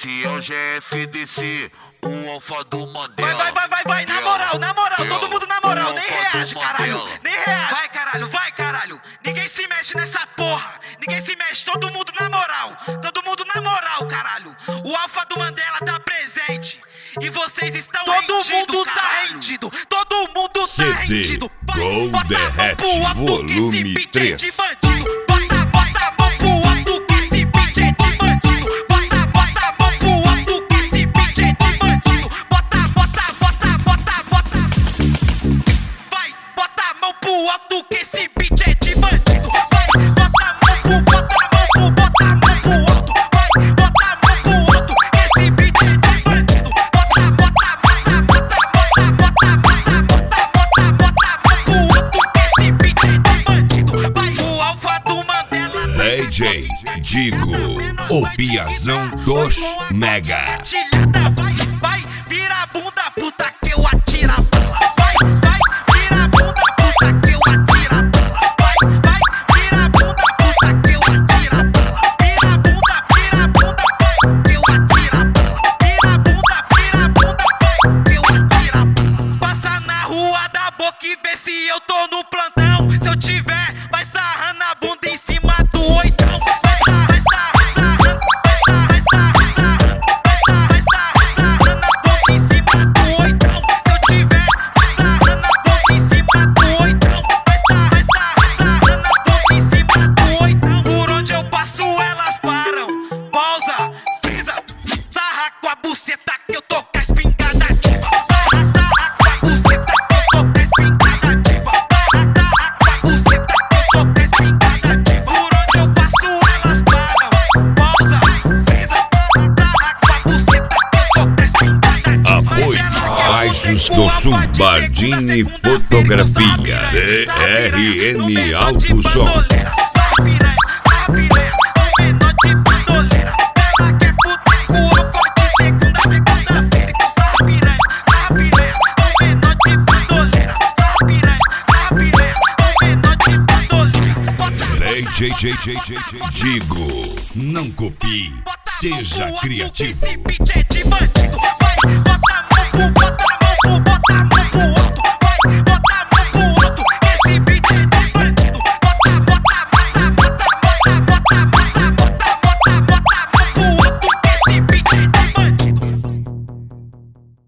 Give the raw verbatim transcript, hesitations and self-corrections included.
Esse é o G F D C, o Alfa do Mandela. Vai, vai, vai, vai, vai, na moral, na moral, todo mundo na moral, nem reage, caralho, nem reage. Vai, caralho, vai, caralho, ninguém se mexe nessa porra, ninguém se mexe, todo mundo na moral, todo mundo na moral, caralho. O Alfa do Mandela tá presente e vocês estão rendidos, todo mundo tá rendido, todo mundo tá rendido. Gol Derrete Volume três. Alto que esse beat é de bandido. Vai, bota a mão pro, bota a mão pro, bota a mão pro alto. Vai, bota a mão pro alto que esse beat é de bandido. Bota, bota, bota, bota, bota, bota, bota, bota, bota a mão pro alto que esse beat é de bandido. Vai, o Alfa do Mandela. D J Digo, o Piazão dos Mega. Vai, vai, vira a bunda, puta que eu atiro a bala. Vai, vai, vira a bunda, puta que eu atiro a bala. Vai, vai, vira a bunda, puta que eu atiro a bala. Vira a bunda, vira a bunda, que eu atiro a bala. Vira a bunda, vira a bunda, que eu atiro a bala. Passa na rua da boca e vê se eu tô no plantão. Se eu tiver, vai sarrando a bunda em cima do oitão. Vai sarrar, vai sarrar, sarrando, vai sarrar, vai sarrar, sarrando, vai sarrar, vai sarrar, sarrando a bunda em cima do oitão. Se eu tiver, vai sarrando a bunda em cima do oitão. Vai sarrar, vai sarrar, sarrando a bunda em cima do oitão. Por onde eu passo elas param, pausa, frisa, sarra com a buceta que eu tô com a espingarda ativa. Sarra, sarra com a buceta que eu tô com a espingarda ativa. Sarra, sarra com a buceta que eu tô com a espingarda ativa. Por onde eu passo elas param, pausa, frisa, sarra com a buceta que eu tô com a espingarda ativa. Apoio Baixos do Sumbardini Fotografia, D R M Alto Som. D J Digo, não copie, seja criativo. Esse beat é de bandido. Vai, bota a mão pro, bota a mão pro, bota a mão